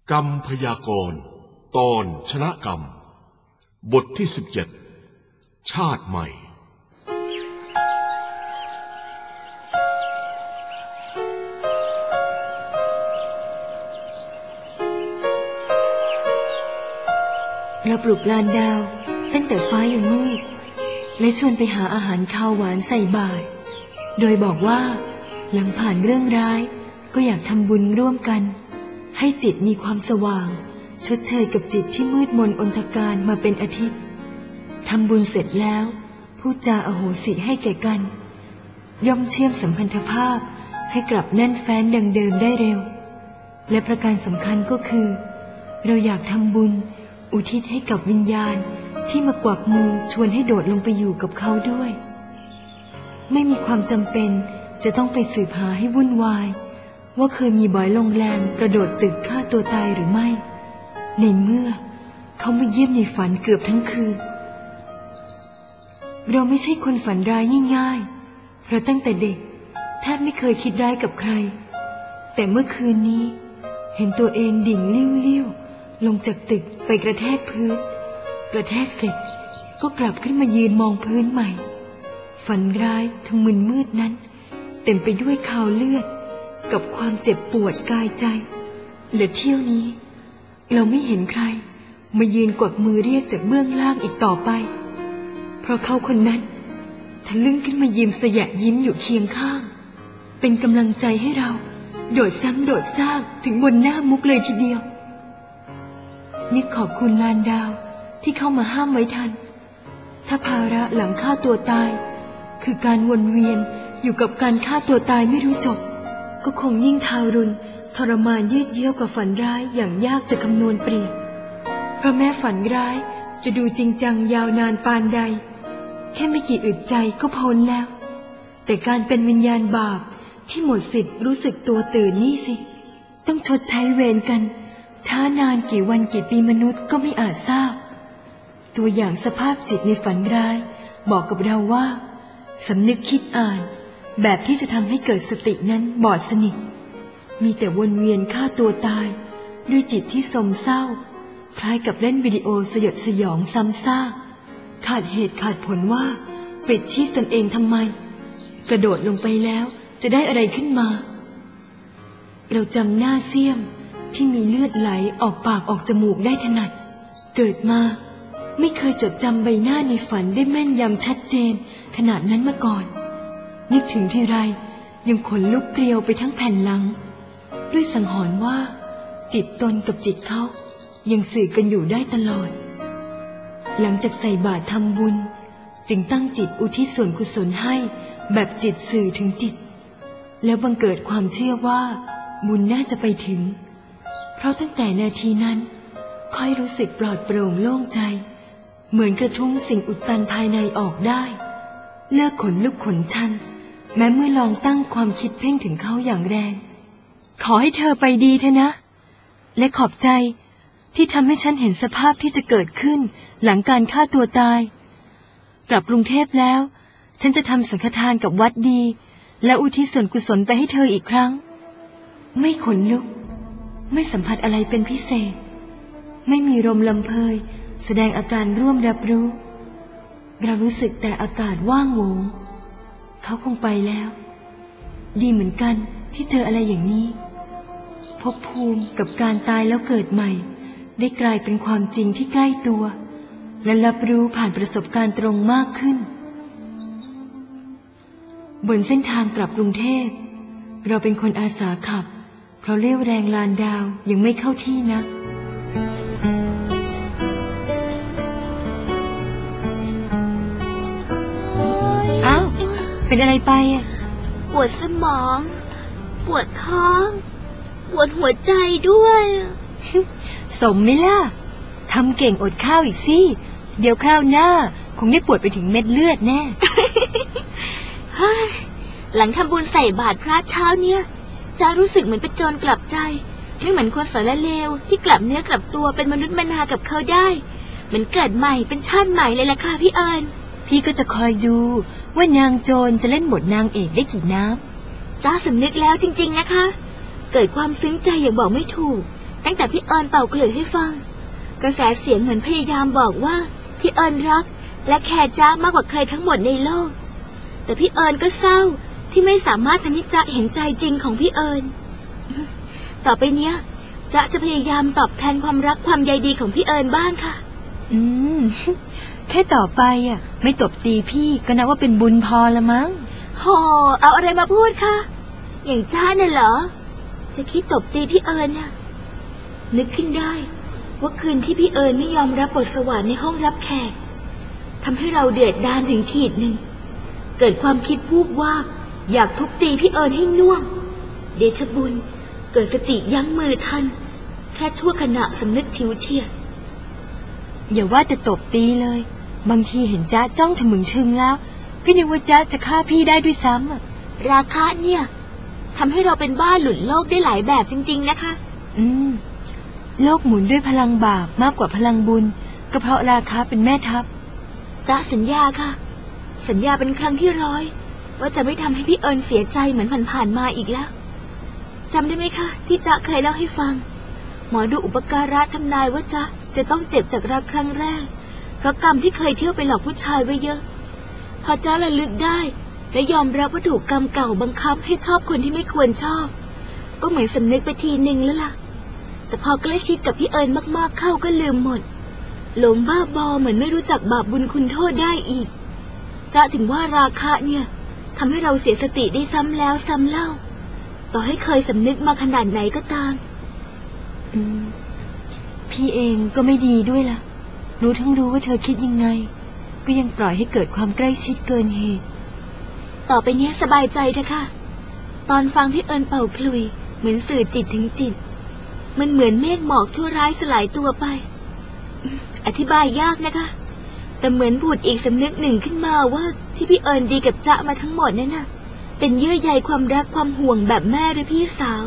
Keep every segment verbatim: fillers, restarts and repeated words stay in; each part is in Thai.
กรรมพยากรณ์ตอนชนะกรรมบทที่สิบเจ็ดชาติใหม่เราปลุกลานดาวตั้งแต่ฟ้ายังมืดและชวนไปหาอาหารข้าวหวานใส่บาตรโดยบอกว่าหลังผ่านเรื่องร้ายก็อยากทำบุญร่วมกันให้จิตมีความสว่างชดเชยกับจิตที่มืดมนอนทการมาเป็นอาทิตย์ทำบุญเสร็จแล้วพูดจาอโหสิให้แก่กันย่อมเชื่อมสัมพันธภาพให้กลับแน่นแฟ้นดังเดิมได้เร็วและประการสำคัญก็คือเราอยากทำบุญอุทิศให้กับวิญญาณที่มากวักมือชวนให้โดดลงไปอยู่กับเขาด้วยไม่มีความจำเป็นจะต้องไปสืบหาให้วุ่นวายว่าเคยมีบ่อยโรงแรมกระโดดตึกฆ่าตัวตายหรือไม่ในเมื่อเขามาเยี่ยมในฝันเกือบทั้งคืนเราไม่ใช่คนฝันร้ายง่ายๆเพราะตั้งแต่เด็กแทบไม่เคยคิดร้ายกับใครแต่เมื่อคืนนี้เห็นตัวเองดิ่งลิ้วๆลงจากตึกไปกระแทกพื้นกระแทกเสร็จก็กลับขึ้นมายืนมองพื้นใหม่ฝันร้ายทั้งมึนมืดนั้นเต็มไปด้วยคาวเลือดกับความเจ็บปวดกายใจและเที่ยวนี้เราไม่เห็นใครมายืนกวักมือเรียกจากเบื้องล่างอีกต่อไปเพราะเขาคนนั้นทะลึ่งขึ้นมายิ้มสยะยิ้มอยู่เคียงข้างเป็นกำลังใจให้เราโดดซ้ำโดดซากถึงบนหน้ามุกเลยทีเดียวนิดขอบคุณลานดาวที่เข้ามาห้ามไว้ทันถ้าภาระหลังฆ่าตัวตายคือการวนเวียนอยู่กับการฆ่าตัวตายไม่รู้จบก็คงยิ่งทารุณทรมานยืดเยื้อกว่าฝันร้ายอย่างยากจะคำนวณเปรียบเพราะแม้ฝันร้ายจะดูจริงจังยาวนานปานใดแค่ไม่กี่อึดใจก็พ้นแล้วแต่การเป็นวิญญาณบาปที่หมดสิทธิ์รู้สึกตัวตื่นนี่สิต้องชดใช้เวรกันช้านานกี่วันกี่ปีมนุษย์ก็ไม่อาจทราบตัวอย่างสภาพจิตในฝันร้ายบอกกับเราว่าสำนึกคิดอ่านแบบที่จะทำให้เกิดสตินั้นบอดสนิทมีแต่วนเวียนฆ่าตัวตายด้วยจิตที่โศกเศร้าคล้ายกับเล่นวิดีโอสยดสยองซ้ำซากขาดเหตุขาดผลว่าปลิดชีพตนเองทำไมกระโดดลงไปแล้วจะได้อะไรขึ้นมาเราจำหน้าเสี้ยมที่มีเลือดไหลออกปากออกจมูกได้ถนัดเกิดมาไม่เคยจดจำใบหน้าในฝันได้แม่นยำชัดเจนขนาดนั้นมาก่อนนึกถึงทีไรยังขนลุกเกลียวไปทั้งแผ่นหลังด้วยสังหรณ์ว่าจิตตนกับจิตเขายังสื่อกันอยู่ได้ตลอดหลังจากใส่บาตรทำบุญจึงตั้งจิตอุทิศส่วนกุศลให้แบบจิตสื่อถึงจิตแล้วบังเกิดความเชื่อว่าบุญน่าจะไปถึงเพราะตั้งแต่นาทีนั้นค่อยรู้สึกปลอดโปร่งโล่งใจเหมือนกระทุ้งสิ่งอุดตันภายในออกได้เลิกขนลุกขนชันแม้เมื่อลองตั้งความคิดเพ่งถึงเขาอย่างแรงขอให้เธอไปดีเถอะนะและขอบใจที่ทำให้ฉันเห็นสภาพที่จะเกิดขึ้นหลังการฆ่าตัวตายกลับกรุงเทพแล้วฉันจะทำสังฆทานกับวัดดีและอุทิศส่วนกุศลไปให้เธออีกครั้งไม่ขนลุกไม่สัมผัสอะไรเป็นพิเศษไม่มีลมลำเพยแสดงอาการร่วมรับรู้เรารู้สึกแต่อากาศว่างโหวงเขาคงไปแล้วดีเหมือนกันที่เจออะไรอย่างนี้ภพภูมิกับการตายแล้วเกิดใหม่ได้กลายเป็นความจริงที่ใกล้ตัวและรับรู้ผ่านประสบการณ์ตรงมากขึ้นบนเส้นทางกลับกรุงเทพเราเป็นคนอาสาขับเพราะเรี่ยวแรงลานดาวยังไม่เข้าที่นักอ้าวเป็นอะไรไปอ่ะปวดสมองปวดท้องปวดหัวใจด้วยสมไหมล่ะทำเก่งอดข้าวอีกสิเดี๋ยวคราวหน้าคงได้ปวดไปถึงเม็ดเลือดแน่หลังทำบุญใส่บาตรพระเช้าเนี่ยจะรู้สึกเหมือนเป็นโจรกลับใจไม่เหมือนคนสารเลวที่กลับเนื้อกลับตัวเป็นมนุษย์มนากับเขาได้เหมือนเกิดใหม่เป็นชาติใหม่เลยล่ะค่ะพี่เอิญพี่ก็จะคอยดูว่านางโจรจะเล่นบทนางเอกได้กี่น้ำจ้าสำนึกแล้วจริงๆนะคะเกิดความซึ้งใจอย่างบอกไม่ถูกตั้งแต่พี่เอิญเป่าขลุ่ยให้ฟังกระแสเสียงเหมือนพยายามบอกว่าพี่เอิญรักและแคร์จ๊ะมากกว่าใครทั้งหมดในโลกแต่พี่เอิญก็เศร้าที่ไม่สามารถทำให้จ๊ะเห็นใจจริงของพี่เอิญต่อไปเนี้ยจ๊ะจะพยายามตอบแทนความรักความใยดีของพี่เอิญบ้างค่ะอืมแค่ต่อไปอ่ะไม่ตบตีพี่ก็นับว่าเป็นบุญพอละมั้งโหเอาอะไรมาพูดคะอย่างจ๊ะน่ะเหรอจะคิดตบตีพี่เอิญน่ะนึกขึ้นได้ว่าคืนที่พี่เอิญไม่ยอมรับบทสวรรค์ในห้องรับแขกทำให้เราเดือดดาลถึงขีดหนึ่งเกิดความคิดวูบวาบอยากทุบตีพี่เอิญให้น่วมเดชบุญเกิดสติยั้งมือทันแค่ชั่วขณะสำนึกชิวเฉียดอย่าว่าแต่ตบตีเลยบางทีเห็นจ๊ะจ้องถมึงทึงแล้วพี่นึกว่าจ๊ะจะฆ่าพี่ได้ด้วยซ้ำอ่ะราคะเนี่ยทำให้เราเป็นบ้าหลุดโลกได้หลายแบบจริงๆนะคะอืมโลกหมุนด้วยพลังบาปมากกว่าพลังบุญก็เพราะราคะเป็นแม่ทัพจ๊ะสัญญาค่ะสัญญาเป็นครั้งที่ร้อยว่าจะไม่ทำให้พี่เอิญเสียใจเหมือนผ่านๆมาอีกแล้วจำได้ไหมคะที่จ๊ะเคยเล่าให้ฟังหมอดูอุปการะทำนายว่าจ๊ะจะต้องเจ็บจากรักครั้งแรกเพราะกรรมที่เคยเที่ยวไปหลอกผู้ชายไว้เยอะพอจ๊ะระลึกได้และยอมรับว่าถูกกรรมเก่าบังคับให้ชอบคนที่ไม่ควรชอบก็เหมือนสำนึกไปทีนึงแล้วล่ะแต่พอใกล้ชิดกับพี่เอิญมากๆเข้าก็ลืมหมดหลงบ้าบอเหมือนไม่รู้จักบาปบุญคุณโทษได้อีกจ๊ะถึงว่าราคะเนี่ยทำให้เราเสียสติได้ซ้ำแล้วซ้ำเล่าต่อให้เคยสำนึกมาขนาดไหนก็ตามอืมพี่เองก็ไม่ดีด้วยล่ะรู้ทั้งรู้ว่าเธอคิดยังไงก็ยังปล่อยให้เกิดความใกล้ชิดเกินเหตุต่อไปนี้สบายใจเถอะค่ะตอนฟังพี่เอิญเป่าขลุ่ยเหมือนสื่อจิตถึงจิตมันเหมือนเมฆหมอกชั่วร้ายสลายตัวไปอธิบายยากนะคะแต่เหมือนผุดอีกสำนึกหนึ่งขึ้นมาว่าที่พี่เอิญดีกับจ๊ะมาทั้งหมดนั่นน่ะเป็นเยื่อใยความรักความห่วงแบบแม่หรือพี่สาว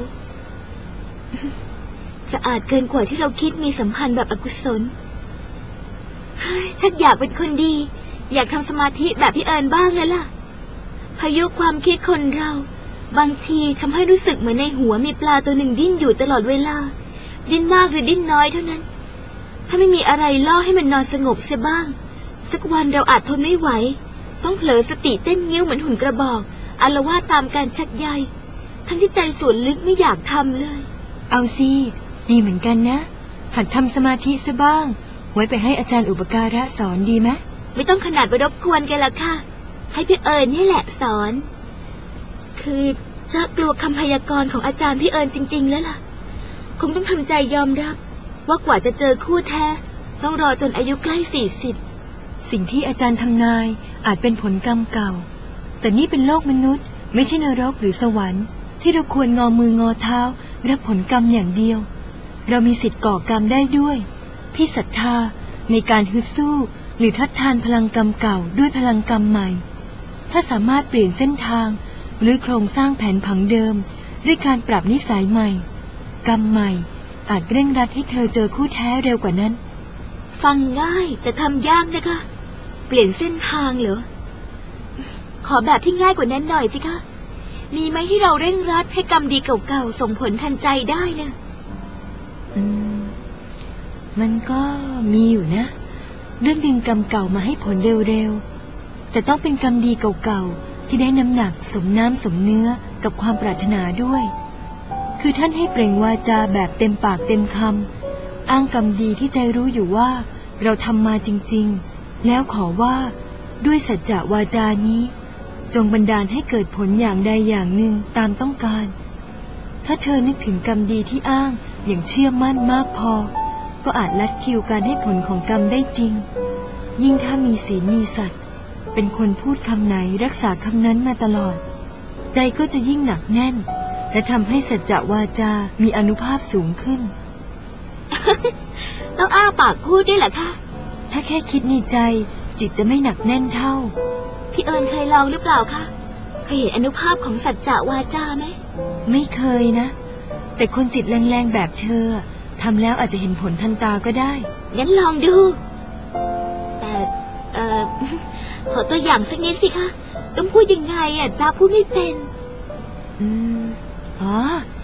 สะอาดเกินกว่าที่เราคิดมีสัมพันธ์แบบอกุศลชักอยากเป็นคนดีอยากทำสมาธิแบบพี่เอิญบ้างแล้วล่ะพายุความคิดคนเราบางทีทำให้รู้สึกเหมือนในหัวมีปลาตัวหนึ่งดิ้นอยู่ตลอดเวลาดิ้นมากหรือดิ้นน้อยเท่านั้นถ้าไม่มีอะไรล่อให้มันนอนสงบเสียบ้างสักวันเราอาจทนไม่ไหวต้องเผลอสติเต้นงิ้วเหมือนหุ่นกระบอกอาละวาดตามการชักใยทั้งที่ใจส่วนลึกไม่อยากทำเลยเอาสิดีเหมือนกันนะหัดทำสมาธิซะบ้างไว้ไปให้อาจารย์อุปการะสอนดีไหมไม่ต้องขนาดไปรบกวนแกละค่ะให้พี่เอิญนี่แหละสอนคือจะกลัวคำพยากรณ์ของอาจารย์พี่เอิญจริงๆแล้วล่ะคงต้องทำใจยอมรับว่ากว่าจะเจอคู่แท้ต้องรอจนอายุใกล้สี่สิบสิ่งที่อาจารย์ทำนายอาจเป็นผลกรรมเก่าแต่นี่เป็นโลกมนุษย์ไม่ใช่นรกหรือสวรรค์ที่เราควรงอมืองอเท้ารับผลกรรมอย่างเดียวเรามีสิทธิ์ก่อกรรมได้ด้วยพี่ศรัทธาในการฮึดสู้หรือทัดทานพลังกรรมเก่าด้วยพลังกรรมใหม่ถ้าสามารถเปลี่ยนเส้นทางหรือโครงสร้างแผนผังเดิมด้วยการปรับนิสัยใหม่กรรมใหม่อาจเร่งรัดให้เธอเจอคู่แท้เร็วกว่านั้นฟังง่ายแต่ทำยากนะคะเปลี่ยนเส้นทางเหรอขอแบบที่ง่ายกว่านั้นหน่อยสิคะมีไหมที่เราเร่งรัดให้กรรมดีเก่าๆส่งผลทันใจได้นะอืมมันก็มีอยู่นะเรื่องดึงกรรมเก่ามาให้ผลเร็วๆแต่ต้องเป็นกรรมดีเก่าๆที่ได้น้ำหนักสมน้ำสมเนื้อกับความปรารถนาด้วยคือท่านให้เปล่งวาจาแบบเต็มปากเต็มคำอ้างกรรมดีที่ใจรู้อยู่ว่าเราทำมาจริงๆแล้วขอว่าด้วยสัจจะวาจานี้จงบันดาลให้เกิดผลอย่างใดอย่างหนึ่งตามต้องการถ้าเธอนึกถึงกรรมดีที่อ้างอย่างเชื่อมั่นมากพอก็อาจลัดคิวการให้ผลของกรรมได้จริงยิ่งถ้ามีศีลมีสัตย์เป็นคนพูดคำไหนรักษาคำนั้นมาตลอดใจก็จะยิ่งหนักแน่นและทำให้สัจจะวาจามีอานุภาพสูงขึ้นต้องอ้าปากพูดด้วยเหรอคะถ้าแค่คิดในใจจิตจะไม่หนักแน่นเท่าพี่เอิญเคยลองหรือเปล่าคะเคยเห็นอานุภาพของสัจจะวาจาไหมไม่เคยนะแต่คนจิตแรงๆแบบเธอทำแล้วอาจจะเห็นผลทันตาก็ได้งั้นลองดูแต่เอ่อขอตัวอย่างสักนิดสิคะต้องพูดยังไงอ่ะจ้าพูดไม่เป็นอืมอ๋อ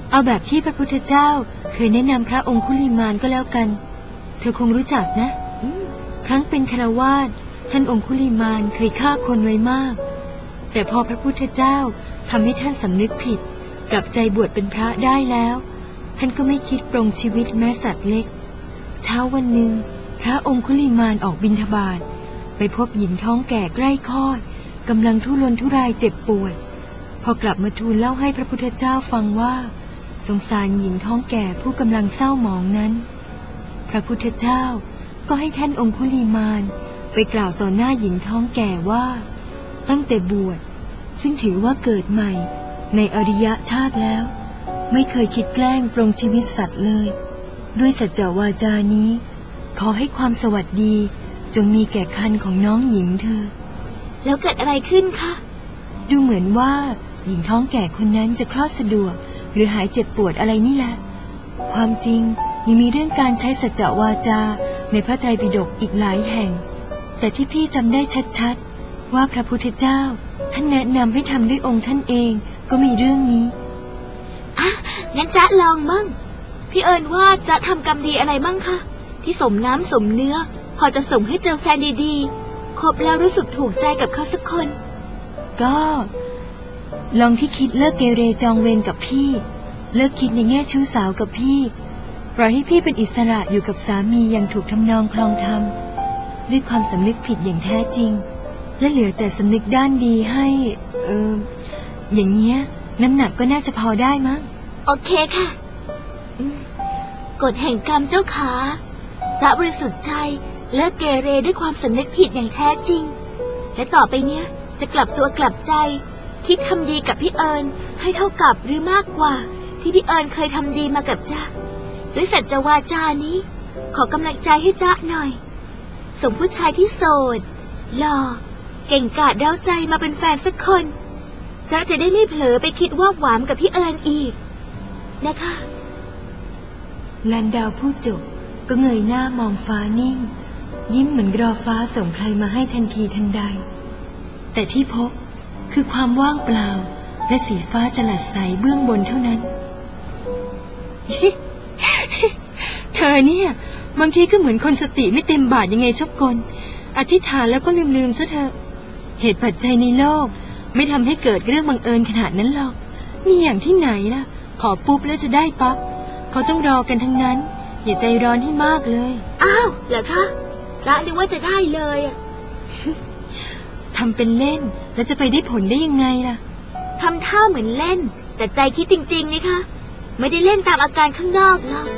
เอาแบบที่พระพุทธเจ้าเคยแนะนำพระองคุลิมานก็แล้วกันเธอคงรู้จักนะครั้งเป็นฆราวาสท่านองคุลิมานเคยฆ่าคนไว้มากแต่พอพระพุทธเจ้าทำให้ท่านสำนึกผิดกลับใจบวชเป็นพระได้แล้วท่านก็ไม่คิดปรงชีวิตแม้สัตว์เล็กเช้าวันหนึ่งพระองคุลิมานออกบิณฑบาตไปพบหญิงท้องแก่ใกล้คลอดกำลังทุรนทุรายเจ็บป่วยพอกลับมาทูลเล่าให้พระพุทธเจ้าฟังว่าสงสารหญิงท้องแก่ผู้กำลังเศร้าหมองนั้นพระพุทธเจ้าก็ให้ท่านองคุลิมานไปกล่าวต่อหน้าหญิงท้องแก่ว่าตั้งแต่บวชซึ่งถือว่าเกิดใหม่ในอริยชาติแล้วไม่เคยคิดแกล้งปรงชีวิตสัตว์เลยด้วยสัจจวาจานี้ขอให้ความสวัสดีจงมีแก่ครรภ์ของน้องหญิงเธอแล้วเกิดอะไรขึ้นคะดูเหมือนว่าหญิงท้องแก่คนนั้นจะคลอดสะดวกหรือหายเจ็บปวดอะไรนี่แหละความจริงยังมีเรื่องการใช้สัจจวาจาในพระไตรปิฎกอีกหลายแห่งแต่ที่พี่จำได้ชัดๆว่าพระพุทธเจ้าท่านแนะนำให้ทำด้วยองค์ท่านเองก็มีเรื่องนี้อ่ะงั้นจ๊ะลองมั่งพี่เอิญว่าจะทำกรรมดีอะไรมั่งคะที่สมน้ำสมเนื้อพอจะส่งให้เจอแฟนดีๆคบแล้วรู้สึกถูกใจกับเขาสักคนก็ลองที่คิดเลิกเกเรจองเวรกับพี่เลิกคิดในแง่ชู้สาวกับพี่ปล่อยให้พี่เป็นอิสระอยู่กับสามีอย่างถูกทำนองคลองธรรมด้วยความสำนึกผิดอย่างแท้จริงและเหลือแต่สำนึกด้านดีให้เอออย่างเงี้ยน้ำหนักก็น่าจะพอได้มั้งโอเคค่ะกฎแห่งกรรมเจ้าขาจะบริสุทธิ์ใจเลิกเกเรด้วยความสำนึกผิดอย่างแท้จริงและต่อไปเนี้ยจะกลับตัวกลับใจคิดทำดีกับพี่เอิญให้เท่ากับหรือมากกว่าที่พี่เอิญเคยทำดีมากับจ๊ะด้วยสัจจวาจานี้ขอกำลังใจให้จ๊ะหน่อยส่งผู้ชายที่โสดหล่อเก่งกาจเร้าใจมาเป็นแฟนสักคนจ๊ะจะได้ไม่เผลอไปคิดว่าหวานกับพี่เอิญอีกนะคะลันดาวพูดจบก็เงยหน้ามองฟ้านิ่งยิ้มเหมือนรอฟ้าส่งใครมาให้ทันทีทันใดแต่ที่พบคือความว่างเปล่าและสีฟ้าจลัดใสเบื้องบนเท่านั้น เธอเนี่ยบางทีก็เหมือนคนสติไม่เต็มบาทยังไงชอบกลอธิษฐานแล้วก็ลืมๆซะเถอะเหตุปัจจัยในโลกไม่ทำให้เกิดเรื่องบังเอิญขนาดนั้นหรอกมีอย่างที่ไหนล่ะขอปุ๊บแล้วจะได้ปั๊บเขาต้องรอกันทั้งนั้นอย่าใจร้อนให้มากเลยอ้าวเหรอคะจ๊ะนึกว่าจะได้เลยอะทำเป็นเล่นแล้วจะไปได้ผลได้ยังไงล่ะทำท่าเหมือนเล่นแต่ใจคิดจริงๆนี่คะไม่ได้เล่นตามอาการข้างนอกหรอก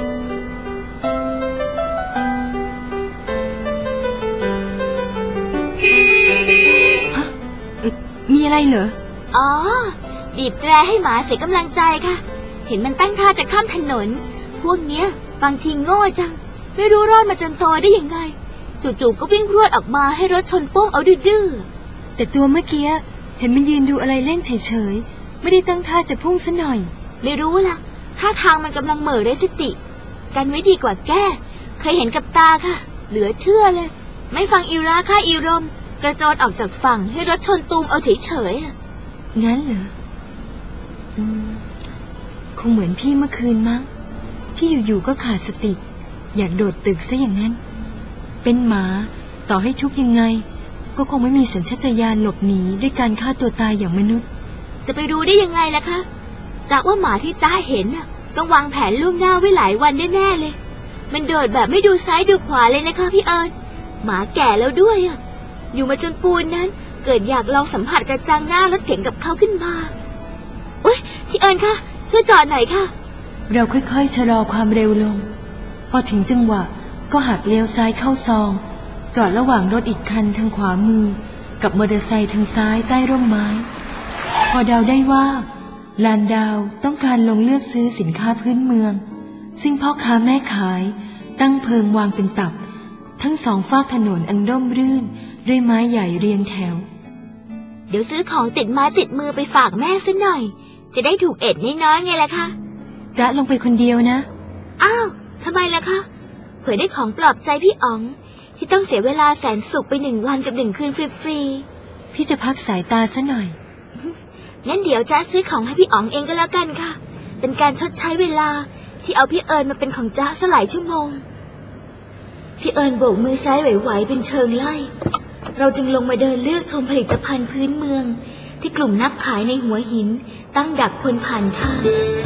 ฮะมีอะไรเหรออ๋อบีบแตรให้หมาเสียกำลังใจค่ะเห็นมันตั้งท่าจะข้ามถนนพวกเนี้ยบางทีโง่จังไม่รู้รอดมาจนโตได้ยังไงจู่ๆก็วิ่งพรวดออกมาให้รถชนโป้งเอาดื้อๆแต่ตัวเมื่อกี้เห็นมันยืนดูอะไรเล่นเฉยๆไม่ได้ตั้งท่าจะพุ่งซะหน่อยไม่รู้ล่ะท่าทางมันกำลังเหม่อไร้สติกันไว้ดีกว่าแก้เคยเห็นกับตาค่ะเหลือเชื่อเลยไม่ฟังอีราค่าอีรมกระโจนออกจากฝั่งให้รถชนตูมเอาเฉยๆงั้นเหรออืมคงเหมือนพี่เมื่อคืนมั้งที่อยู่ๆก็ขาดสติอยากโดดตึกซะอย่างนั้นเป็นหมาต่อให้ทุกข์ยังไงก็คงไม่มีสัญชาตญาณหลบหนีด้วยการฆ่าตัวตายอย่างมนุษย์จะไปรู้ได้ยังไงล่ะคะจากว่าหมาที่จ้าเห็นน่ะต้องวางแผนล่วงหน้าไว้หลายวันแน่ๆเลยมันโดดแบบไม่ดูซ้ายดูขวาเลยนะคะพี่เอิญหมาแก่แล้วด้วยอ่ะอยู่มาจนปูนนั้นเกิดอยากลองสัมผัสกระจังหน้ารถเก๋งกับเขาขึ้นมาอุ๊ยพี่เอิญคะช่วยจอดหน่อยค่ะเราค่อยๆชะลอความเร็วลงพอถึงจังหวะก็หักเลี้ยวซ้ายเข้าซองจอดระหว่างรถอีกคันทางขวามือกับมอเตอร์ไซค์ทางซ้ายใต้ร่มไม้พอเดาได้ว่าลานดาวต้องการลงเลือกซื้อสินค้าพื้นเมืองซึ่งพ่อค้าแม่ขายตั้งเพิงวางเป็นตับทั้งสองฝากถนนอันร่มรื่นด้วยไม้ใหญ่เรียงแถวเดี๋ยวซื้อของติดไม้ติดมือไปฝากแม่ซะหน่อยจะได้ถูกเอ็ดน้อยๆไงล่ะคะจ๊ะลงไปคนเดียวนะอ้าวทำไมล่ะคะเผื่อได้ของปลอบใจพี่อ๋องที่ต้องเสียเวลาแสนสุขไปหนึ่งวันกับหนึ่งคืนฟรีๆพี่จะพักสายตาซะหน่อยงั้นเดี๋ยวจ๊ะซื้อของให้พี่อ๋องเองก็แล้วกันค่ะเป็นการชดใช้เวลาที่เอาพี่เอิญมาเป็นของจ๊ะสลายชั่วโมงพี่เอิญโบกมือซ้ายไหวๆเป็นเชิงไล่เราจึงลงมาเดินเลือกชมผลิตภัณฑ์พื้นเมืองที่กลุ่มนักขายในหัวหินตั้งดักคนผ่านทาง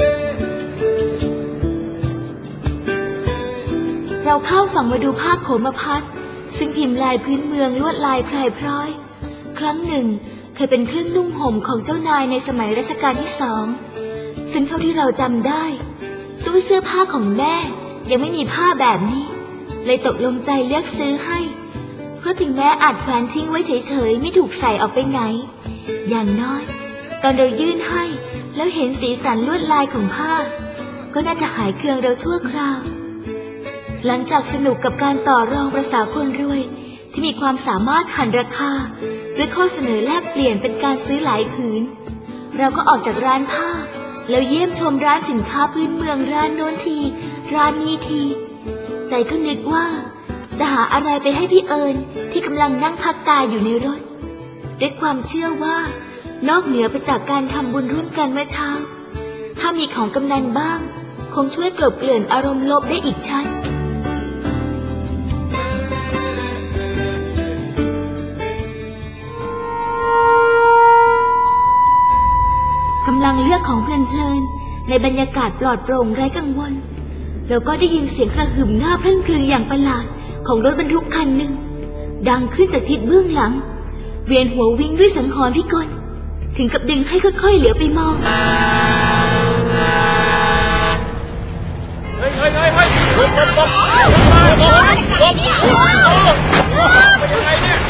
เราเข้าฝั่งมาดูผ้าโขมพัดซึ่งพิมพ์ลายพื้นเมืองลวดลายพรายพร้อยครั้งหนึ่งเคยเป็นเครื่องนุ่งห่มของเจ้านายในสมัยรัชกาลที่สองซึ่งเท่าที่เราจำได้ตู้เสื้อผ้าของแม่ยังไม่มีผ้าแบบนี้เลยตกลงใจเลือกซื้อให้เพราะถึงแม้อาจแขวนทิ้งไว้เฉยๆไม่ถูกใส่ออกไปไหนอย่างน้อยตอนเรายื่นให้แล้วเห็นสีสันลวดลายของผ้าก็น่าจะหายเคืองเราชั่วคราวหลังจากสนุกกับการต่อรองประสาคนรวยที่มีความสามารถหันราคาด้วยข้อเสนอแลกเปลี่ยนเป็นการซื้อหลายผืนเราก็ออกจากร้านผ้าแล้วเยี่ยมชมร้านสินค้าพื้นเมืองร้านโน้นทีร้านนี้ทีใจก็นึกว่าจะหาอะไรไปให้พี่เอิญที่กำลังนั่งพักกายอยู่ในรถด้วยความเชื่อว่านอกเหนือไปจากการทำบุญร่วมกันเมื่อเช้าถ้ามีของกำนันบ้างคงช่วยกลบเกลื่อนอารมณ์ลบได้อีกชั้นกำลังเลือกของเพลินๆในบรรยากาศปลอดโปร่งไร้กังวลแล้วก็ได้ยินเสียงกระหึ่มหน้าเพลินเพลินอย่างประหลาดของรถบรรทุกคันหนึ่งดังขึ้นจากทิศเบื้องหลังเวียนหัววิ่งด้วยสังหรณ์พิกลถึงกับดึงให้ค่อยๆเหลียวไปมองเฮ้ยเฮ้ยเฮ้ยเฮ้ยหลบหลบหลบหลบหลบเป็นยังไงเนี่ย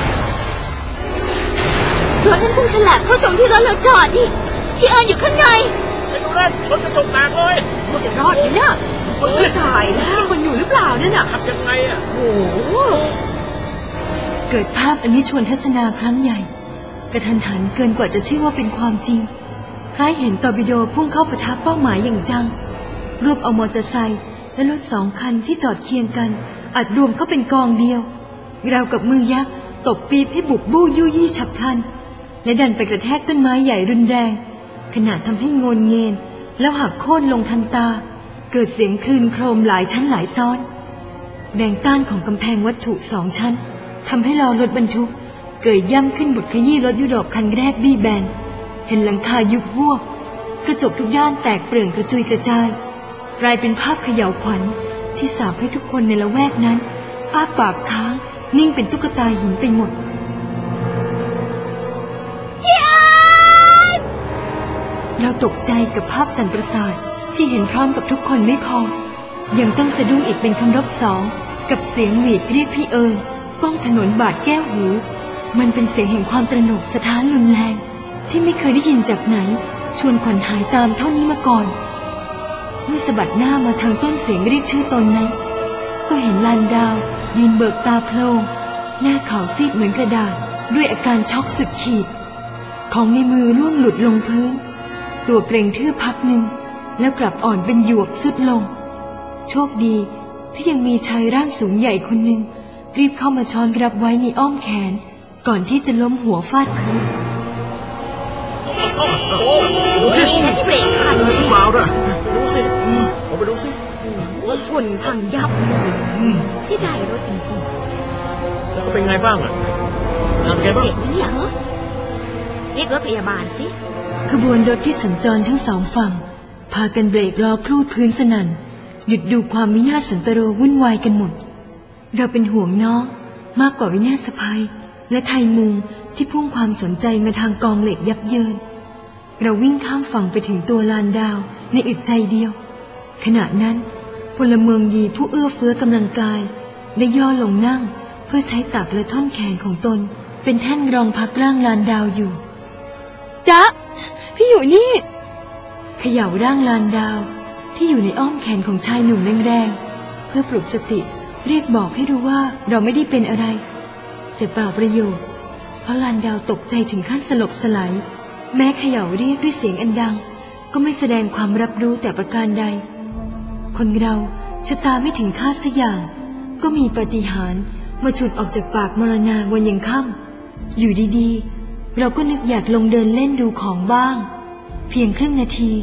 รถนั้นพุ่งฉลับเข้าตรงที่รถเราจอดนี่พี่เอิญอยู่ข้างในไอ้ดูนั่นชนกระจกแตกเลยจะรอดไหมเนี่ยคนช่วยตายแล้วคนอยู่หรือเปล่าเนี่ยน่ะทำยังไงอ่ะโอ้เกิดภาพอันนี้ชวนทัศนาครั้งใหญ่กระทันหันเกินกว่าจะเชื่อว่าเป็นความจริงคล้ายเห็นตอร์ปิโดพุ่งเข้าปะทะเป้าหมายอย่างจังรวบเอามอเตอร์ไซค์และรถสองคันที่จอดเคียงกันอัดรวมเข้าเป็นกองเดียวราวกับมือยักษ์ตบปีบให้บุบบู้ยู่ยี่ฉับพลันและดันไปกระแทกต้นไม้ใหญ่รุนแรงขณะทำให้โงนเงียนแล้วหักโค่นลงทันตาเกิดเสียงคลื่นโครมหลายชั้นหลายซ้อนแรงต้านของกำแพงวัตถุสองชั้นทำให้ล้อรถบรรทุกเกิดย่ำขึ้นบดขยี้รถยุโรปคันแรกบี้แบนเห็นหลังคายุบหวบกระจกทุกด้านแตกเปลื่องกระจุยกระจายกลายเป็นภาพเขย่าวขวัญที่สาปให้ทุกคนในละแวกนั้นอ้าปากค้างนิ่งเป็นตุ๊กตาหินไปหมดเราตกใจกับภาพสั่นประสาทที่เห็นพร้อมกับทุกคนไม่พอยังต้องสะดุ้งอีกเป็นคำรบสองกับเสียงหวีดเรียกพี่เอิญก้องถนนบาดแก้วหูมันเป็นเสียงแห่งความตระหนกสะท้านรุนแรงที่ไม่เคยได้ยินจากไหนชวนขวัญหายตามเท่านี้มาก่อนเมื่อสะบัดหน้ามาทางต้นเสียงเรียกชื่อตนนั้นก็เห็นลานดาวยืนเบิกตาโพลงหน้าขาวซีดเหมือนกระดาษด้วยอาการช็อกสุดขีดของในมือร่วงหลุดลงพื้นตัวเกร็งทื่อพักหนึ่งแล้วกลับอ่อนเป็นหยวกสุดลงโชคดีที่ยังมีชายร่างสูงใหญ่คนหนึ่งรีบเข้ามาช้อนรับไว้ในอ้อมแขนก่อนที่จะล้มหัวฟาดพื้นดูสิที่เบรกทันหรือเปล่านะดูสิเอาไปดูสิว่าชนพังยับเลยที่ได้รถจริงๆแล้วเขาเป็นไงบ้างอ่ะทำไงบ้างเจ็บไหมเนี่ยเหรอเรียกรถพยาบาลสิขบวนรถที่สัญจรทั้งสองฝั่งพากันเบรกล้อคลูดพื้นสนั่นหยุดดูความวินาศสันตโรวุ่นวายกันหมดเราเป็นห่วงน้องมากกว่าวินาศภัยและไทยมุงที่พุ่งความสนใจมาทางกองเหล็กยับเยินเราวิ่งข้ามฝั่งไปถึงตัวลานดาวในอึดใจเดียวขณะนั้นพลเมืองดีผู้เอื้อเฟื้อกำลังกายได้ย่อลงนั่งเพื่อใช้ตักและท่อนแขนของตนเป็นแท่นรองพักร่างลานดาวอยู่จ๊ะพี่อยู่นี่เขย่าร่างลานดาวที่อยู่ในอ้อมแขนของชายหนุ่มแรงๆเพื่อปลุกสติเรียกบอกให้รู้ว่าเราไม่ได้เป็นอะไรแต่เปล่าประโยชน์เพราะลานดาวตกใจถึงขั้นสลบสลายแม้เขย่าเรียกด้วยเสียงอันดังก็ไม่แสดงความรับรู้แต่ประการใดคนเราชะตาไม่ถึงคาดสักอย่างก็มีปาฏิหาริย์มาฉุดออกจากปากมรณาวันยังค่ำอยู่ดีๆเราก็นึกอยากลงเดินเล่นดูของบ้างเพียงครึ่งนาที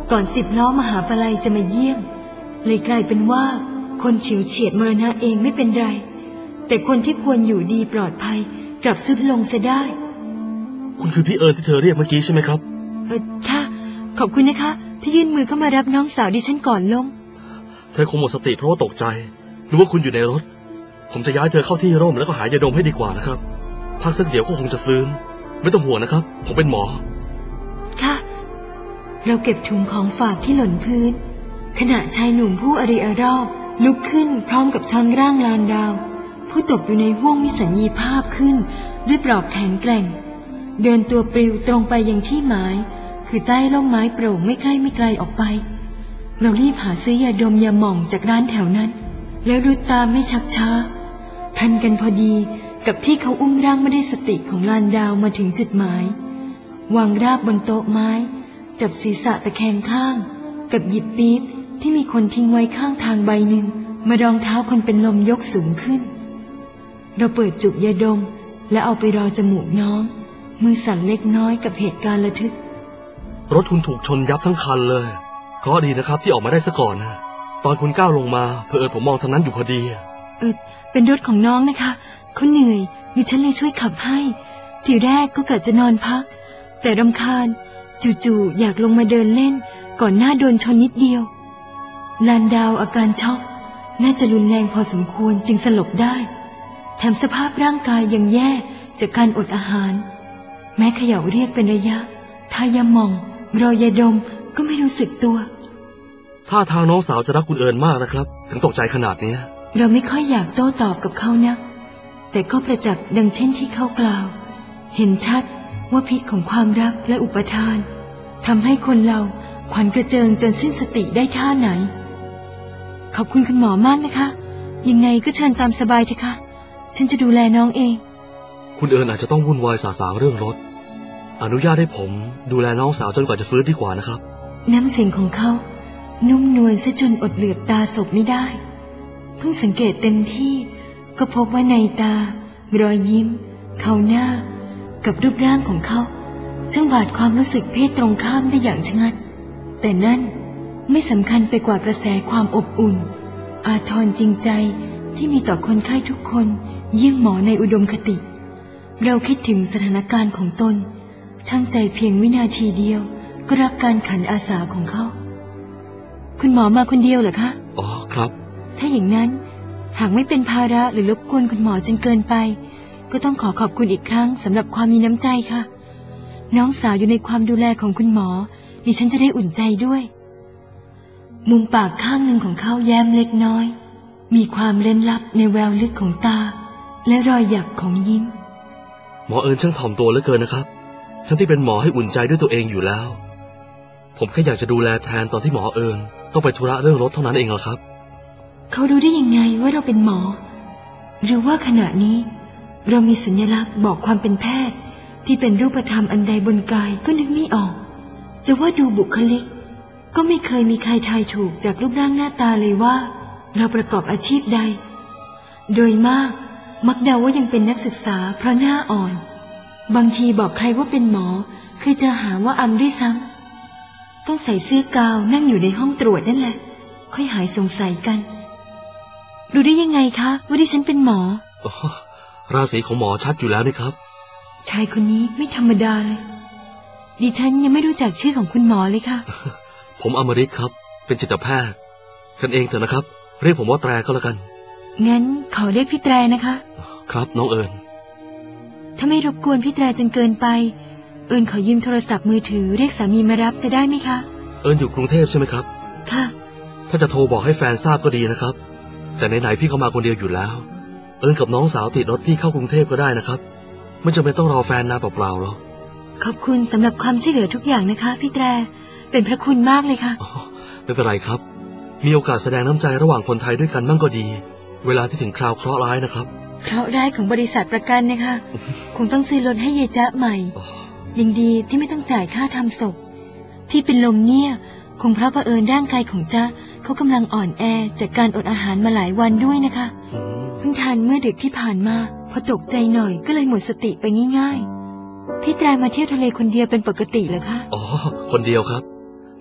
ก่อนสิบล้อมหาปลัยจะมาเยี่ยมเลยกลายเป็นว่าคนเฉียวเฉียดมรณะเองไม่เป็นไรแต่คนที่ควรอยู่ดีปลอดภัยกลับซุดลงเสียได้คุณคือพี่เอิญที่เธอเรียกเมื่อกี้ใช่ไหมครับเออค่ะขอบคุณนะคะที่ยื่นมือเข้ามารับน้องสาวดิฉันก่อนลงเธอคงหมดสติเพราะว่าตกใจนึกว่าคุณอยู่ในรถผมจะย้ายเธอเข้าที่ร่มแล้วก็หายาดมให้ดีกว่านะครับพักสักเดี๋ยวก็คงจะฟื้นไม่ต้องห่วงนะครับผมเป็นหมอค่ะเราเก็บถุงของฝากที่หล่นพื้นขณะชายหนุ่มผู้อริอารอบลุกขึ้นพร้อมกับช้อนร่างลานดาวผู้ตกอยู่ในห้วงวิสัญญีภาพขึ้นด้วยปลอกแขนแกร่งเดินตัวปลิวตรงไปยังที่หมายคือใต้ร่มไม้โปร่งไม่ใกล้ไม่ไกลออกไปเรารีบหาซื้อยาดมยาหม่องจากร้านแถวนั้นแล้วรุดตามไม่ชักช้าทันกันพอดีกับที่เขาอุ้มร่างไม่ได้สติของลานดาวมาถึงจุดหมายวางราบบนโต๊ะไม้จับศีรษะตะแคงข้างกับหยิบปี๊บที่มีคนทิ้งไว้ข้างทางใบหนึ่งมารองเท้าคนเป็นลมยกสูงขึ้นเราเปิดจุกยาดมและเอาไปรอจมูกน้องมือสั่นเล็กน้อยกับเหตุการณ์ระทึกรถคุณถูกชนยับทั้งคันเลยเคราะห์ดีนะครับที่ออกมาได้ซะก่อนนะตอนคุณก้าวลงมาเผอิญผมมองทางนั้นอยู่พอดีเออเป็นรถของน้องนะคะเขาเหนื่อยดิฉันเลยช่วยขับให้ทีแรกก็เกิดจะนอนพักแต่รำคาญจู่ๆอยากลงมาเดินเล่นก่อนหน้าโดนชนนิดเดียวลานดาวอาการช็อกน่าจะรุนแรงพอสมควรจึงสลบได้แถมสภาพร่างกายยังแย่จากการอดอาหารแม้เขย่าเรียกเป็นระยะทายาหม่องรอยาดมก็ไม่รู้สึกตัวท่าทางน้องสาวจะรักคุณเอิญมากนะครับถึงตกใจขนาดนี้เราไม่ค่อยอยากโต้ตอบกับเขานะแต่ก็ประจักษ์ดังเช่นที่เขากล่าวเห็นชัดว่าพิษของความรักและอุปทานทำให้คนเราขวัญกระเจิงจนสิ้นสติได้ท่าไหนขอบคุณคุณหมอมากนะคะยังไงก็เชิญตามสบายเถอะค่ะฉันจะดูแลน้องเองคุณเอิญอาจจะต้องวุ่นวายสาสางเรื่องรถอนุญาตให้ผมดูแลน้องสาวจนกว่าจะฟื้นดีกว่านะครับน้ำเสียงของเขานุ่มนวลซะจนอดเหลือบตาศพไม่ได้เพิ่งสังเกตเต็มที่ก็พบว่าในตารอยยิ้มเขาหน้ากับรูปร่างของเขาช่างบาดความรู้สึกเพศตรงข้ามได้อย่างชะงัดแต่นั่นไม่สำคัญไปกว่ากระแสความอบอุ่นอาทรจริงใจที่มีต่อคนไข้ทุกคนเยี่ยงหมอในอุดมคติเราคิดถึงสถานการณ์ของตนช่างใจเพียงวินาทีเดียวก็รับการขันอาสาของเขาคุณหมอมาคนเดียวเหรอคะอ๋อครับถ้าอย่างนั้นหากไม่เป็นภาระหรือรบกวนคุณหมอจนเกินไปก็ต้องขอขอบคุณอีกครั้งสำหรับความมีน้ำใจค่ะน้องสาวอยู่ในความดูแลของคุณหมอดิฉันจะได้อุ่นใจด้วยมุมปากข้างหนึ่งของเขาแย้มเล็กน้อยมีความเร้นลับในแววลึกของตาและรอยหยักของยิ้มหมอเอิญช่างถ่อมตัวเหลือเกินนะครับทั้งที่เป็นหมอให้อุ่นใจด้วยตัวเองอยู่แล้วผมแค่อยากจะดูแลแทนตอนที่หมอเอิญต้องไปธุระเรื่องรถเท่านั้นเองเหรอครับเขารู้ได้ยังไงว่าเราเป็นหมอหรือว่าขณะนี้เรามีสัญลักษณ์บอกความเป็นแพทย์ที่เป็นรูปธรรมอันใดบนกายก็นึกไม่ออกจะว่าดูบุคลิกก็ไม่เคยมีใครทายถูกจากรูปร่างหน้าตาเลยว่าเราประกอบอาชีพใดโดยมากมักเดาว่ายังเป็นนักศึกษาเพราะหน้าอ่อนบางทีบอกใครว่าเป็นหมอคือจะหาว่าอำด้วยซ้ำต้องใส่เสื้อกาวนั่งอยู่ในห้องตรวจนั่นแหละค่อยหายสงสัยกันรู้ได้ยังไงคะว่าดิฉันเป็นหมออ๋อราศีของหมอชัดอยู่แล้วนี่ครับชายคนนี้ไม่ธรรมดาเลยดิฉันยังไม่รู้จักชื่อของคุณหมอเลยค่ะผมอมฤตครับเป็นจิตแพทย์กันเองเถอะนะครับเรียกผมว่าแตรก็แล้วกันงั้นขอเรียกพี่แตรนะคะครับน้องเอิญถ้าไม่รบกวนพี่แตรจนเกินไปเอิญขอยืมโทรศัพท์มือถือเรียกสามีมารับจะได้ไหมคะเอิญอยู่กรุงเทพใช่ไหมครับค่ะถ้าจะโทรบอกให้แฟนทราบก็ดีนะครับแต่ไหนๆพี่เขามาคนเดียวอยู่แล้วเอิญกับน้องสาวติดรถพี่เข้ากรุงเทพก็ได้นะครับไม่จำเป็นต้องรอแฟนนานเปล่าๆหรอกขอบคุณสำหรับความช่วยเหลือทุกอย่างนะคะพี่แตรเป็นพระคุณมากเลยค่ะไม่เป็นไรครับมีโอกาสแสดงน้ำใจระหว่างคนไทยด้วยกันบ้างก็ดีเวลาที่ถึงคราวเคราะห์ร้ายนะครับเคราะห์ร้ายของบริษัทประกันนะคะคงต้องซื้อรถให้เยจ๊ะใหม่ยังดีที่ไม่ต้องจ่ายค่าทำศพที่เป็นลมเนี่ยคงเพราะเผอิญร่างกายของจ๊ะเขากำลังอ่อนแอจากการอดอาหารมาหลายวันด้วยนะคะเพิ่งทานเมื่อดึกที่ผ่านมาพอตกใจหน่อยก็เลยหมดสติไปง่ายๆพี่แตรมาเที่ยวทะเลคนเดียวเป็นปกติเหรอคะอ๋อคนเดียวครับ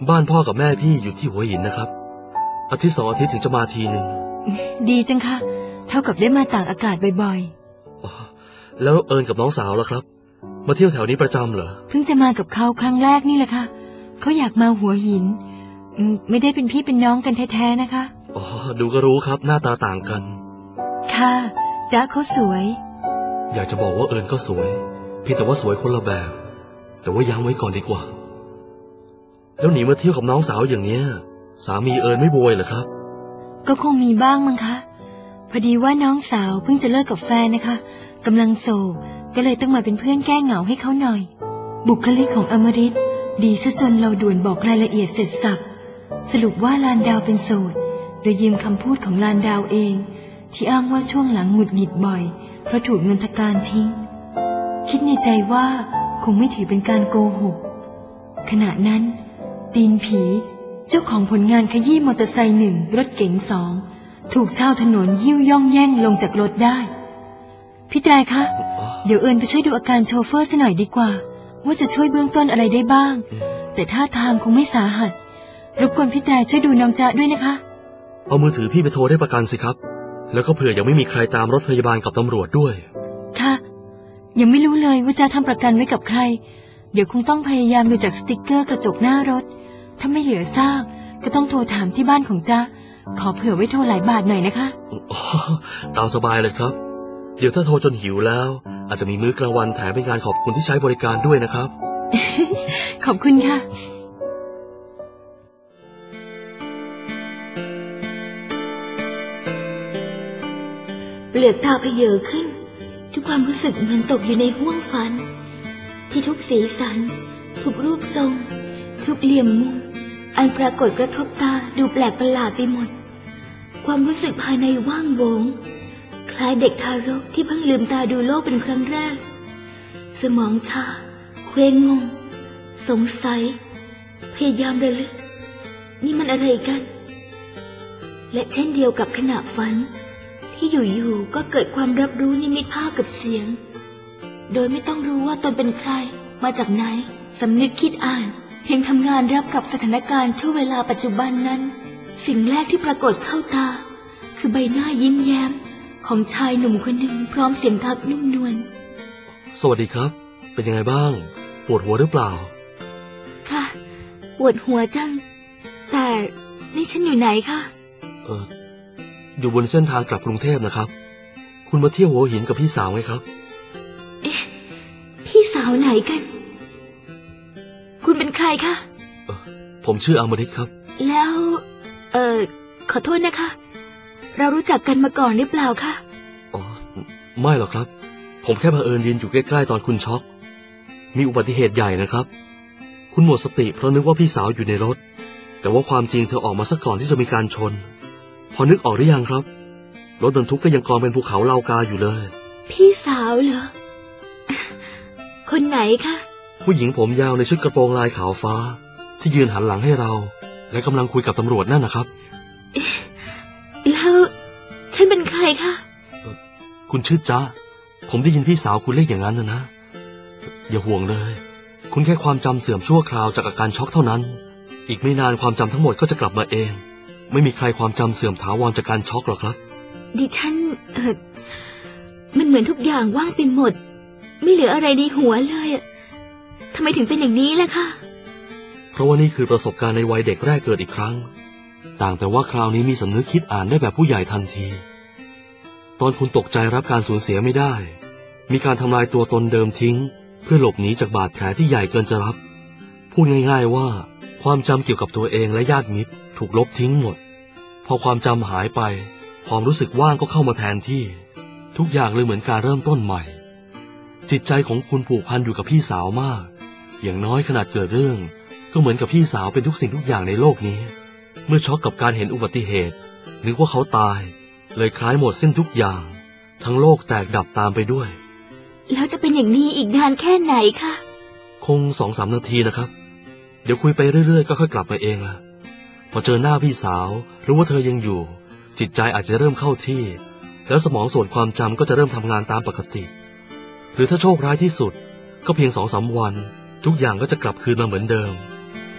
บ้านพ่อกับแม่พี่อยู่ที่หัวหินนะครับอาทิตย์สองอาทิตย์ถึงจะมาทีหนึ่งดีจังค่ะเท่ากับได้มาตากอากาศบ่อยๆแล้วเอิญกับน้องสาวล่ะครับมาเที่ยวแถวนี้ประจำเหรอเพิ่งจะมากับเขาครั้งแรกนี่แหละค่ะเขาอยากมาหัวหินไม่ได้เป็นพี่เป็นน้องกันแท้ๆนะคะอ๋อดูก็รู้ครับหน้าตาต่างกันค่ะจ๊ะเขาสวยอยากจะบอกว่าเอิญก็สวยเพียงแต่ว่าสวยคนละแบบแต่ว่ายั้งไว้ก่อนดีกว่าแล้วหนีมาเที่ยวกับน้องสาวอย่างเนี้ยสามีเอิญไม่โวยเหรอครับก็คงมีบ้างมั้งคะพอดีว่าน้องสาวเพิ่งจะเลิกกับแฟนนะคะกำลังโศกก็เลยต้องมาเป็นเพื่อนแก้เหงาให้เขาหน่อยบุคลิกของอมฤตดีซะจนเราด่วนบอกรายละเอียดเสร็จสับสรุปว่าลานดาวเป็นโสดโดยยืมคำพูดของลานดาวเองที่อ้างว่าช่วงหลังหงุดหงิดบ่อยเพราะถูกนนทการทิ้งคิดในใจว่าคงไม่ถือเป็นการโกหกขณะนั้นตีนผีเจ้าของผลงานขยี้มอเตอร์ไซค์หนึ่งรถเก๋งสองถูกชาวถนนหิ้วย่องแย่งลงจากรถได้พี่แตรคะเดี๋ยวเอิญไปช่วยดูอาการโชเฟอร์ซะหน่อยดีกว่าว่าจะช่วยเบื้องต้นอะไรได้บ้างแต่ท่าทางคงไม่สาหัสรบกวนพี่แตรช่วยดูน้องจ๊ะด้วยนะคะเอามือถือพี่ไปโทรได้ประกันสิครับแล้วก็เผื่อยังไม่มีใครตามรถพยาบาลกับตำรวจด้วยค่ะยังไม่รู้เลยว่าจะทำประกันไว้กับใครเดี๋ยวคงต้องพยายามดูจากสติกเกอร์กระจกหน้ารถถ้าไม่เหลือซากก็ต้องโทรถามที่บ้านของจ๊ะขอเผื่อไว้โทรหลายบาทหน่อยนะคะตามสบายเลยครับเดี๋ยวถ้าโทรจนหิวแล้วอาจจะมีมื้อกลางวันแถมเป็นการขอบคุณที่ใช้บริการด้วยนะครับขอบคุณค่ะเปลือกตาเพเยอขึ้นทุกความรู้สึกเหมือนตกอยู่ในห้วงฝันที่ทุกสีสันทุกรูปทรงทุกเหลี่ยมมุมอันปรากฏกระทบตาดูแปลกประหลาดไปหมดความรู้สึกภายในว่างโวงคล้ายเด็กทารกที่เพิ่งลืมตาดูโลกเป็นครั้งแรกสมองชาเคว้งงงสงสัยพยายามระลึกนี่มันอะไรกันและเช่นเดียวกับขณะฝันที่อยู่ๆก็เกิดความรับรู้นิมิตภาพกับเสียงโดยไม่ต้องรู้ว่าตนเป็นใครมาจากไหนสำนึกคิดอ่านเพียงทำงานรับกับสถานการณ์ช่วงเวลาปัจจุบันนั้นสิ่งแรกที่ปรากฏเข้าตาคือใบหน้ายิ้มแย้มของชายหนุ่มคนหนึ่งพร้อมเสียงทักนุ่มนวลสวัสดีครับเป็นยังไงบ้างปวดหัวหรือเปล่าค่ะปวดหัวจังแต่นี่ฉันอยู่ไหนคะเอออยู่บนเส้นทางกลับกรุงเทพนะครับคุณมาเที่ยวหัวหินกับพี่สาวไหมครับเอ๊ะพี่สาวไหนกันคุณเป็นใครคะเออผมชื่ออมฤตครับแล้วเออขอโทษนะคะเรารู้จักกันมาก่อนหรือเปล่าคะอ๋อไม่หรอกครับผมแค่บังเอิญยืนอยู่ใกล้ๆตอนคุณช็อกมีอุบัติเหตุใหญ่นะครับคุณหมดสติเพราะนึกว่าพี่สาวอยู่ในรถแต่ว่าความจริงเธอออกมาซะก่อนที่จะมีการชนพอนึกออกหรือยังครับรถบรรทุกก็ยังกองเป็นภูเขาเหล่ากาอยู่เลยพี่สาวเหรอคนไหนคะผู้หญิงผมยาวในชุดกระโปรงลายขาวฟ้าที่ยืนหันหลังให้เราและกำลังคุยกับตำรวจนั่นนะครับแล้วฉันเป็นใครคะคุณชื่อจ๊ะผมได้ยินพี่สาวคุณเรียกอย่างนั้นนะนะอย่าห่วงเลยคุณแค่ความจำเสื่อมชั่วคราวจากอาการช็อกเท่านั้นอีกไม่นานความจำทั้งหมดก็จะกลับมาเองไม่มีใครความจำเสื่อมถาวรจากการช็อกหรอกครับดิฉันเออมันเหมือนทุกอย่างว่างไปหมดไม่เหลืออะไรในหัวเลยทำไมถึงเป็นอย่างนี้ล่ะคะเพราะว่านี่คือประสบการณ์ในวัยเด็กแรกเกิดอีกครั้งต่างแต่ว่าคราวนี้มีสำนึกคิดอ่านได้แบบผู้ใหญ่ทันทีตอนคุณตกใจรับการสูญเสียไม่ได้มีการทำลายตัวตนเดิมทิ้งเพื่อหลบหนีจากบาดแผลที่ใหญ่เกินจะรับพูดง่ายๆว่าความจำเกี่ยวกับตัวเองและญาติมิตรถูกลบทิ้งหมดพอความจำหายไปความรู้สึกว่างก็เข้ามาแทนที่ทุกอย่างเลยเหมือนการเริ่มต้นใหม่จิตใจของคุณผูกพันอยู่กับพี่สาวมากอย่างน้อยขนาดเกิดเรื่องก็เหมือนกับพี่สาวเป็นทุกสิ่งทุกอย่างในโลกนี้เมื่อช็อกกับการเห็นอุบัติเหตุนึกว่าเขาตายเลยคล้ายหมดสิ้นทุกอย่างทั้งโลกแตกดับตามไปด้วยแล้วจะเป็นอย่างนี้อีกนานแค่ไหนคะคงสองสามนาทีนะครับเดี๋ยวคุยไปเรื่อยๆก็ค่อยกลับมาเองละพอเจอหน้าพี่สาวรู้ว่าเธอยังอยู่จิตใจอาจจะเริ่มเข้าที่แล้วสมองส่วนความจำก็จะเริ่มทำงานตามปกติหรือถ้าโชคร้ายที่สุดก็เพียงสองสามวันทุกอย่างก็จะกลับคืนมาเหมือนเดิม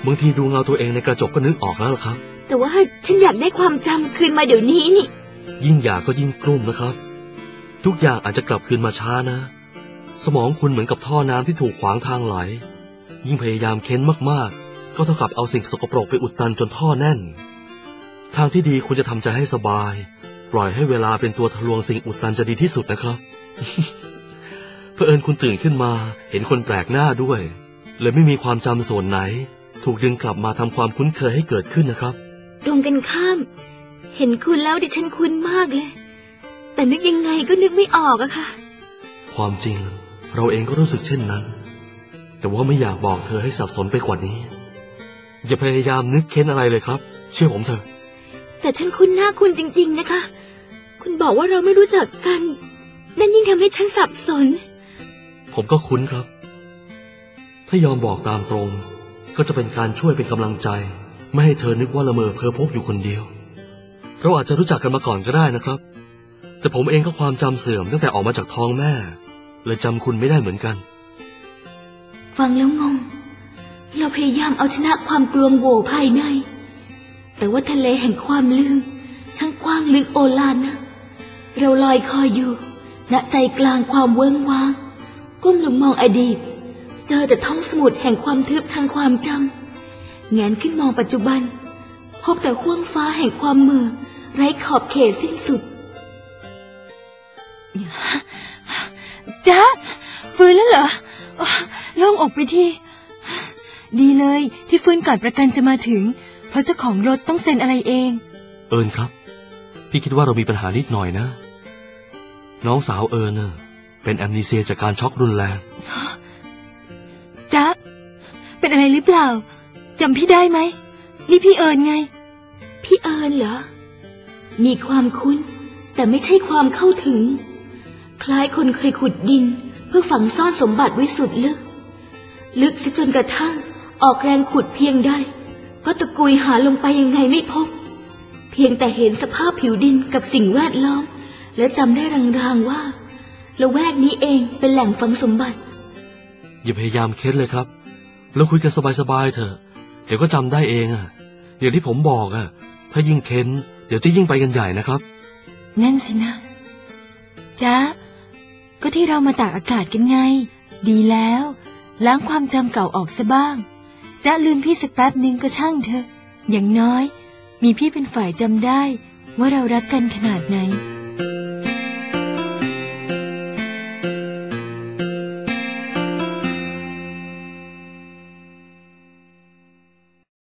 บางทีดูเงาตัวเองในกระจกก็นึกออกแล้วล่ะครับแต่ว่าฉันอยากได้ความจำคืนมาเดี๋ยวนี้นี่ยิ่งอยากก็ยิ่งกลุ้มนะครับทุกอย่างอาจจะกลับคืนมาช้านะสมองคุณเหมือนกับท่อน้ำที่ถูกขวางทางไหลยิ่งพยายามเค้นมากๆก็เท่ากับเอาสิ่งสกปรกไปอุดตันจนท่อแน่นทางที่ดีคุณจะทำใจให้สบายปล่อยให้เวลาเป็นตัวทะลวงสิ่งอุดตันจะดีที่สุดนะครับ เผอิญคุณตื่นขึ้นมาเห็นคนแปลกหน้าด้วยเลยไม่มีความจำส่วนไหนถูกดึงกลับมาทำความคุ้นเคยให้เกิดขึ้นนะครับตรงกันข้ามเห็นคุณแล้วดิฉันคุ้นมากเลยแต่นึกยังไงก็นึกไม่ออกอะค่ะความจริงเราเองก็รู้สึกเช่นนั้นแต่ว่าไม่อยากบอกเธอให้สับสนไปกว่านี้อย่าพยายามนึกเค้นอะไรเลยครับเชื่อผมเถอะแต่ฉันคุ้นหน้าคุณจริงๆนะคะคุณบอกว่าเราไม่รู้จักกันนั่นยิ่งทำให้ฉันสับสนผมก็คุ้นครับถ้ายอมบอกตามตรงก็จะเป็นการช่วยเป็นกำลังใจไม่ให้เธอนึกว่าละเมอเพ้อพกอยู่คนเดียวเราอาจจะรู้จักกันมาก่อนก็ได้นะครับแต่ผมเองก็ความจำเสื่อมตั้งแต่ออกมาจากท้องแม่เลยจำคุณไม่ได้เหมือนกันฟังแล้วงงเราพยายามเอาชนะความกลวงโหว่ภายในแต่ว่าทะเลแห่งความลืมช่างกว้างลึกโอฬารนะเราลอยคอยอยู่ณใจกลางความเวิ้งว้างก้มลงมองอดีตเจอแต่ท้องสมุทรแห่งความทึบทางความจำแงนขึ้นมองปัจจุบันพบแต่ห้วงฟ้าแห่งความมือไร้ขอบเขตสิ้นสุดจ๊ะฟื้นแล้วเหรอโล่งอกไปทีดีเลยที่ฟื้นก่อนประกันจะมาถึงเพราะเจ้าของรถต้องเซ็นอะไรเองเอิญครับพี่คิดว่าเรามีปัญหานิดหน่อยนะน้องสาวเอิญน่ะเป็นแอมนีเซียจากการช็อกรุนแรงจ๊ะเป็นอะไรหรือเปล่าจำพี่ได้ไหมนี่พี่เอิญไงพี่เอิญเหรอมีความคุ้นแต่ไม่ใช่ความเข้าถึงคล้ายคนเคยขุดดินเพื่อฝังซ่อนสมบัติไว้สุดลึกลึกซะจนกระทั่งออกแรงขุดเพียงใดก็ตะกุยหาลงไปยังไงไม่พบเพียงแต่เห็นสภาพผิวดินกับสิ่งแวดล้อมและจำได้รางๆว่าละแวกนี้เองเป็นแหล่งฝังสมบัติอย่าพยายามเค้นเลยครับเราคุยกันสบายๆเถอะเดี๋ยวก็จำได้เองอ่ะอย่างที่ผมบอกอ่ะถ้ายิ่งเค้นเดี๋ยวจะยิ่งไปกันใหญ่นะครับนั่นสินะจ๊ะก็ที่เรามาตากอากาศกันไงดีแล้วล้างความจำเก่าออกซะบ้างจ๊ะลืมพี่สักแป๊บนึงก็ช่างเถอะอย่างน้อยมีพี่เป็นฝ่ายจำได้ว่าเรารักกันขนาดไหน